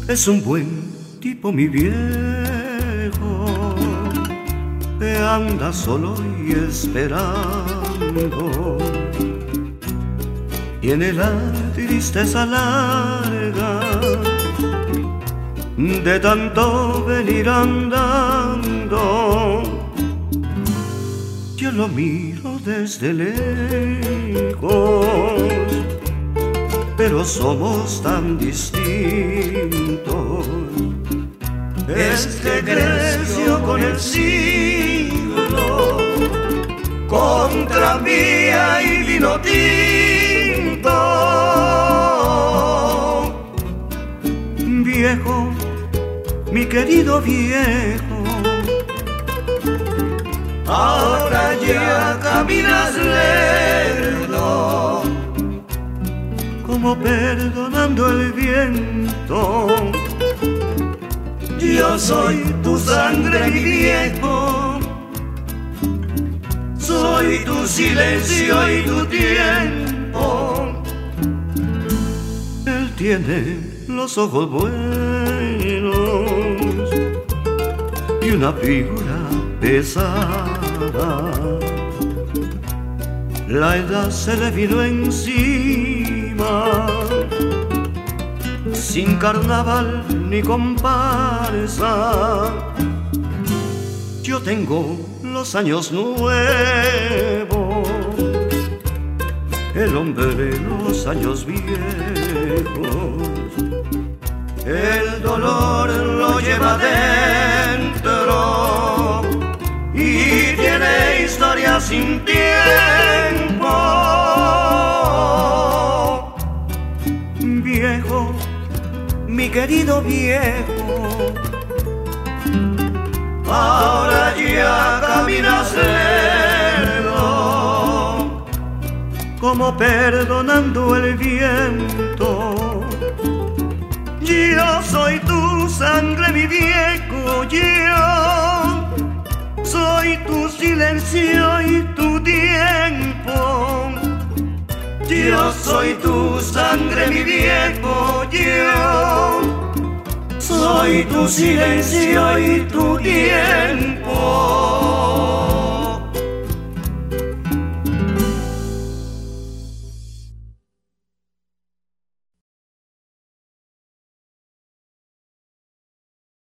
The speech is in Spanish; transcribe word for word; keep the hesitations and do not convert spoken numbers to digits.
Es un buen tipo mi viejo, que anda solo y esperando. Tiene la tristeza larga de tanto venir andando. Yo lo miro desde lejos, pero somos tan distintos. Este creció con el siglo, con tranvía y vino tinto. Viejo, mi querido viejo, ahora ya caminas lerdo, como perdonando el viento. Yo soy tu sangre, mi viejo, soy tu silencio y tu tiempo. Él tiene los ojos buenos y una figura pesada. La edad se le vino encima, sin carnaval ni comparsa. Yo tengo los años nuevos, el hombre de los años viejos. El dolor lo lleva dentro y tiene historia sin tiempo. Viejo, mi querido viejo, ahora ya caminas lerdo, como perdonando el viento. Yo soy tu sangre, mi viejo, yo soy tu silencio y tu tiempo. Yo soy tu sangre, mi viejo, yo soy tu silencio y tu tiempo.